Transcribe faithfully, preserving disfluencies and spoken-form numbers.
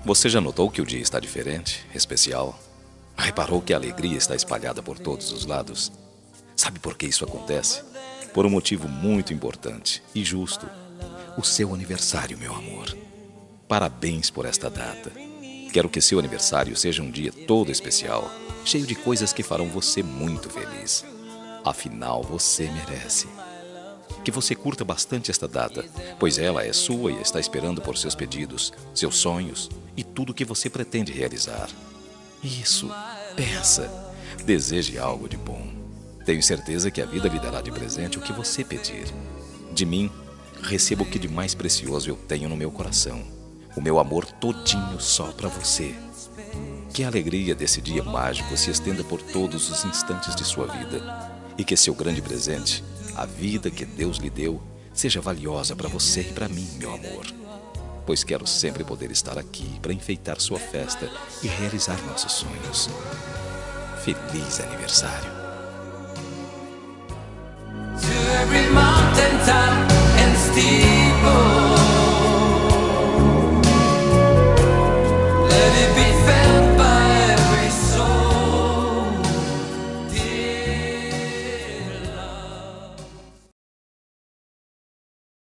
Você já notou que o dia está diferente, especial? Reparou que a alegria está espalhada por todos os lados? Sabe por que isso acontece? Por um motivo muito importante e justo. O seu aniversário, meu amor. Parabéns por esta data. Quero que seu aniversário seja um dia todo especial, cheio de coisas que farão você muito feliz. Afinal, você merece. Que você curta bastante esta data, pois ela é sua e está esperando por seus pedidos, seus sonhos e tudo que você pretende realizar. Isso, peça, deseje algo de bom. Tenho certeza que a vida lhe dará de presente o que você pedir. De mim, receba o que de mais precioso eu tenho no meu coração. O meu amor todinho só para você. Que a alegria desse dia mágico se estenda por todos os instantes de sua vida. E que seu grande presente, a vida que Deus lhe deu, seja valiosa para você e para mim, meu amor. Pois quero sempre poder estar aqui para enfeitar sua festa e realizar nossos sonhos. Feliz aniversário! To every mountain top